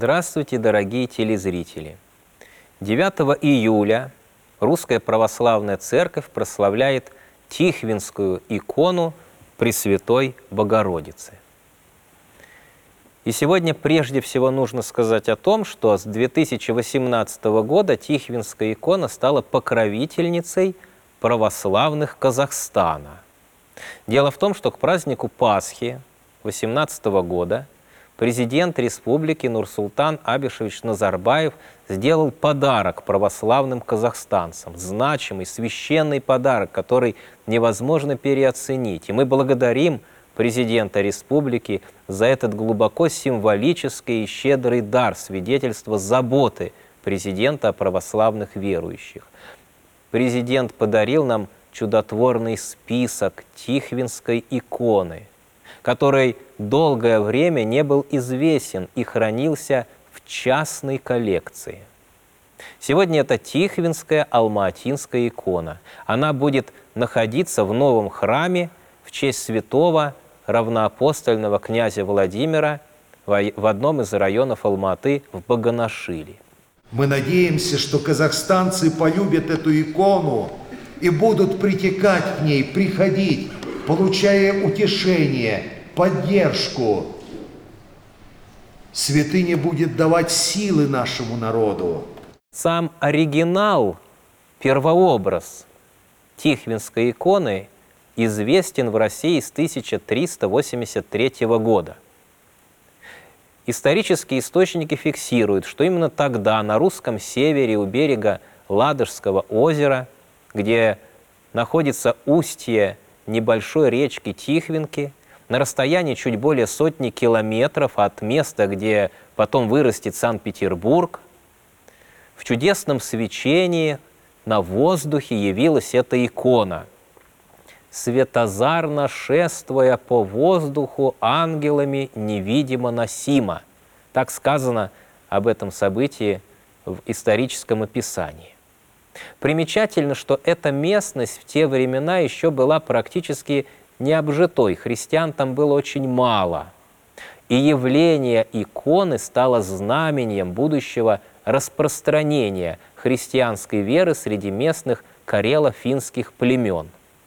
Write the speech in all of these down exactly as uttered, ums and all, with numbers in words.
Здравствуйте, дорогие телезрители! девятого июля Русская Православная Церковь прославляет Тихвинскую икону Пресвятой Богородицы. И сегодня прежде всего нужно сказать о том, что с две тысячи восемнадцатого года Тихвинская икона стала покровительницей православных Казахстана. Дело в том, что к празднику Пасхи две тысячи восемнадцатого года президент республики Нурсултан Абишевич Назарбаев сделал подарок православным казахстанцам, значимый, священный подарок, который невозможно переоценить. И мы благодарим президента республики за этот глубоко символический и щедрый дар, свидетельство заботы президента о православных верующих. Президент подарил нам чудотворный список Тихвинской иконы, который долгое время не был известен и хранился в частной коллекции. Сегодня это Тихвинская Алма-Атинская икона. Она будет находиться в новом храме в честь святого равноапостольного князя Владимира в одном из районов Алма-Аты в Баганашиле. Мы надеемся, что казахстанцы полюбят эту икону и будут притекать к ней, приходить, получая утешение, поддержку. Святыня будет давать силы нашему народу. Сам оригинал, первообраз Тихвинской иконы известен в России с тысяча триста восемьдесят третьего года. Исторические источники фиксируют, что именно тогда на русском севере у берега Ладожского озера, где находится устье небольшой речки Тихвинки, на расстоянии чуть более сотни километров от места, где потом вырастет Санкт-Петербург, в чудесном свечении на воздухе явилась эта икона. «Светозарно шествуя по воздуху, ангелами невидимо носимо». Так сказано об этом событии в историческом описании. Примечательно, что эта местность в те времена еще была практически необжитой, христиан там было очень мало. И явление иконы стало знамением будущего распространения христианской веры среди местных карело-финских племен.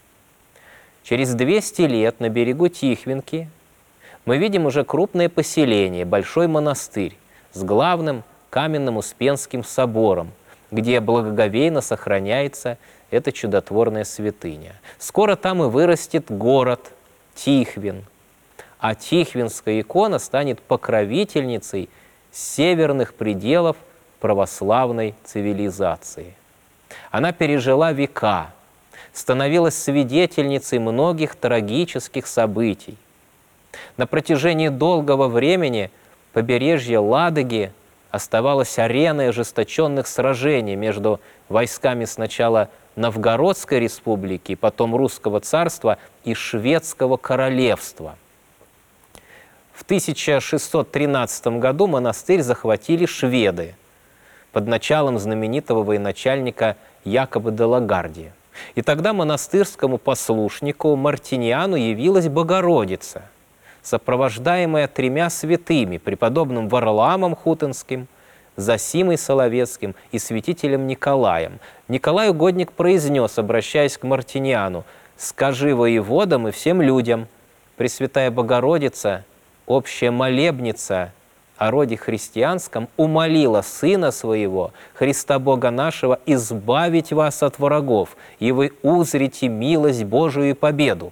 Через двести лет на берегу Тихвинки мы видим уже крупное поселение, большой монастырь с главным каменным Успенским собором, где благоговейно сохраняется эта чудотворная святыня. Скоро там и вырастет город Тихвин, а Тихвинская икона станет покровительницей северных пределов православной цивилизации. Она пережила века, становилась свидетельницей многих трагических событий. На протяжении долгого времени побережье Ладоги оставалось ареной ожесточенных сражений между войсками сначала Новгородской республики, потом Русского царства и Шведского королевства. В тысяча шестьсот тринадцатом году монастырь захватили шведы под началом знаменитого военачальника Якоба де Лагардия. И тогда монастырскому послушнику Мартиниану явилась Богородица, сопровождаемая тремя святыми, преподобным Варламом Хутенским, Зосимой Соловецким и святителем Николаем. Николай угодник произнес, обращаясь к Мартиниану: «Скажи воеводам и всем людям, Пресвятая Богородица, общая молебница о роде христианском, умолила Сына Своего, Христа Бога нашего, избавить вас от врагов, и вы узрите милость Божию и победу».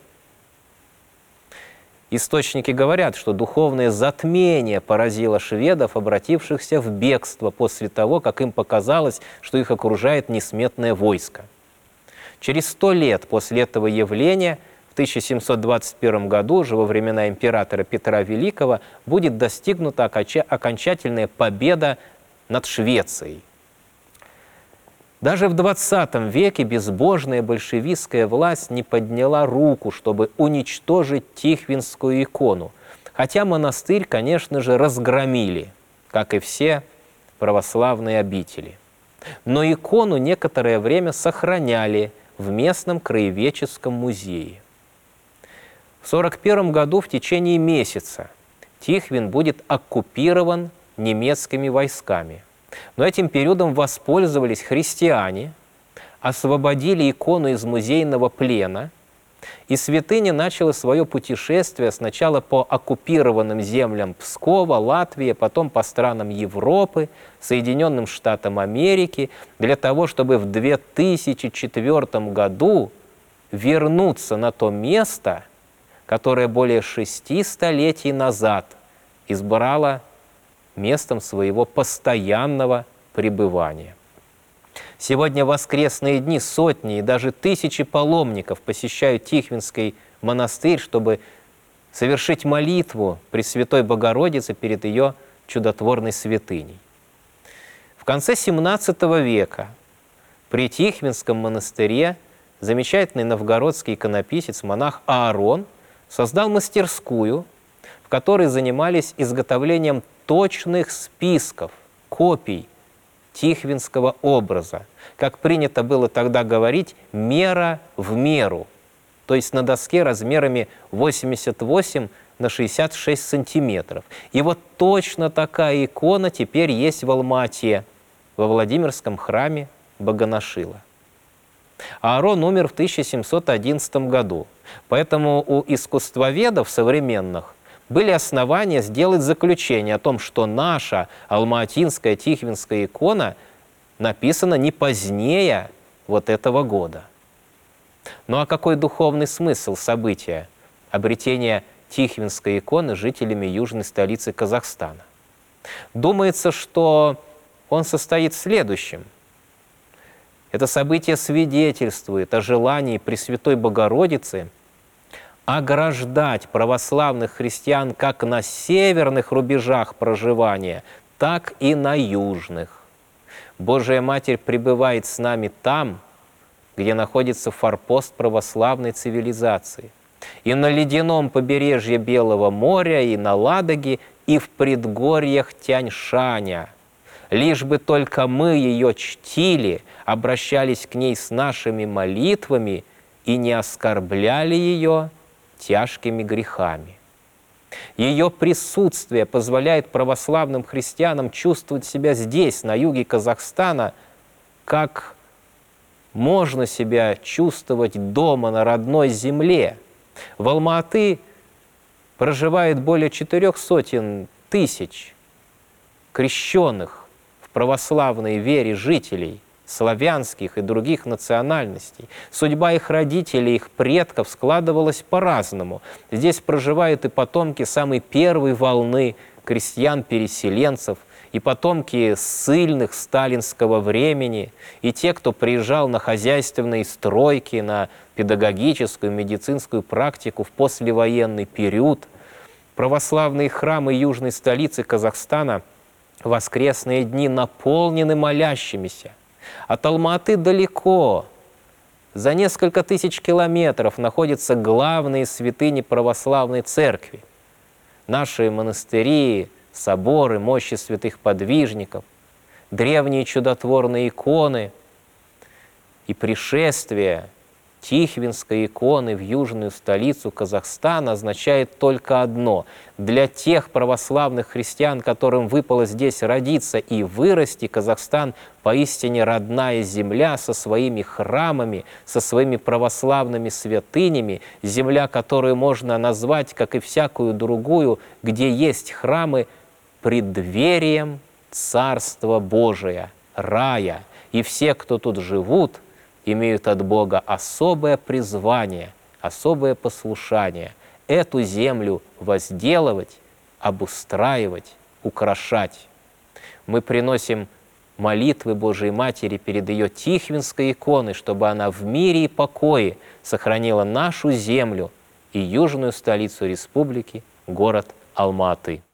Источники говорят, что духовное затмение поразило шведов, обратившихся в бегство после того, как им показалось, что их окружает несметное войско. Через сто лет после этого явления, в тысяча семьсот двадцать первом году, уже во времена императора Петра Великого, будет достигнута окончательная победа над Швецией. Даже в двадцатом веке безбожная большевистская власть не подняла руку, чтобы уничтожить Тихвинскую икону, хотя монастырь, конечно же, разгромили, как и все православные обители. Но икону некоторое время сохраняли в местном краеведческом музее. В сорок первом году в течение месяца Тихвин будет оккупирован немецкими войсками. Но этим периодом воспользовались христиане, освободили икону из музейного плена, и святыня начала свое путешествие сначала по оккупированным землям Пскова, Латвии, потом по странам Европы, Соединенным Штатам Америки, для того, чтобы в две тысячи четвёртом году вернуться на то место, которое более шести столетий назад избрало местом своего постоянного пребывания. Сегодня в воскресные дни сотни и даже тысячи паломников посещают Тихвинский монастырь, чтобы совершить молитву Пресвятой Богородицы перед ее чудотворной святыней. В конце семнадцатого века при Тихвинском монастыре замечательный новгородский иконописец, монах Аарон, создал мастерскую, в которой занимались изготовлением точных списков, копий тихвинского образа. Как принято было тогда говорить, мера в меру, то есть на доске размерами восемьдесят восемь на шестьдесят шесть сантиметров. И вот точно такая икона теперь есть в Алма-Ате, во Владимирском храме Богоношила. Аарон умер в тысяча семьсот одиннадцатом году, поэтому у искусствоведов современных были основания сделать заключение о том, что наша алмаатинская тихвинская икона написана не позднее вот этого года. Ну а какой духовный смысл события обретения тихвинской иконы жителями южной столицы Казахстана? Думается, что он состоит в следующем. Это событие свидетельствует о желании Пресвятой Богородицы ограждать православных христиан как на северных рубежах проживания, так и на южных. Божия Матерь пребывает с нами там, где находится форпост православной цивилизации. И на ледяном побережье Белого моря, и на Ладоге, и в предгорьях Тянь-Шаня. Лишь бы только мы ее чтили, обращались к ней с нашими молитвами и не оскорбляли ее тяжкими грехами. Ее присутствие позволяет православным христианам чувствовать себя здесь, на юге Казахстана, как можно себя чувствовать дома на родной земле. В Алма-Аты проживает более четырех сотен тысяч крещенных в православной вере жителей, славянских и других национальностей. Судьба их родителей, их предков складывалась по-разному. Здесь проживают и потомки самой первой волны крестьян-переселенцев, и потомки ссыльных сталинского времени, и те, кто приезжал на хозяйственные стройки, на педагогическую, медицинскую практику в послевоенный период. Православные храмы южной столицы Казахстана в воскресные дни наполнены молящимися. От Алма-Аты далеко, за несколько тысяч километров, находятся главные святыни православной церкви. Наши монастыри, соборы, мощи святых подвижников, древние чудотворные иконы и пришествие Тихвинской иконы в южную столицу Казахстана означает только одно. Для тех православных христиан, которым выпало здесь родиться и вырасти, Казахстан поистине родная земля со своими храмами, со своими православными святынями, земля, которую можно назвать, как и всякую другую, где есть храмы, преддверием Царства Божия, рая. И все, кто тут живут, имеют от Бога особое призвание, особое послушание – эту землю возделывать, обустраивать, украшать. Мы приносим молитвы Божией Матери перед ее Тихвинской иконой, чтобы она в мире и покое сохранила нашу землю и южную столицу республики, город Алма-Аты.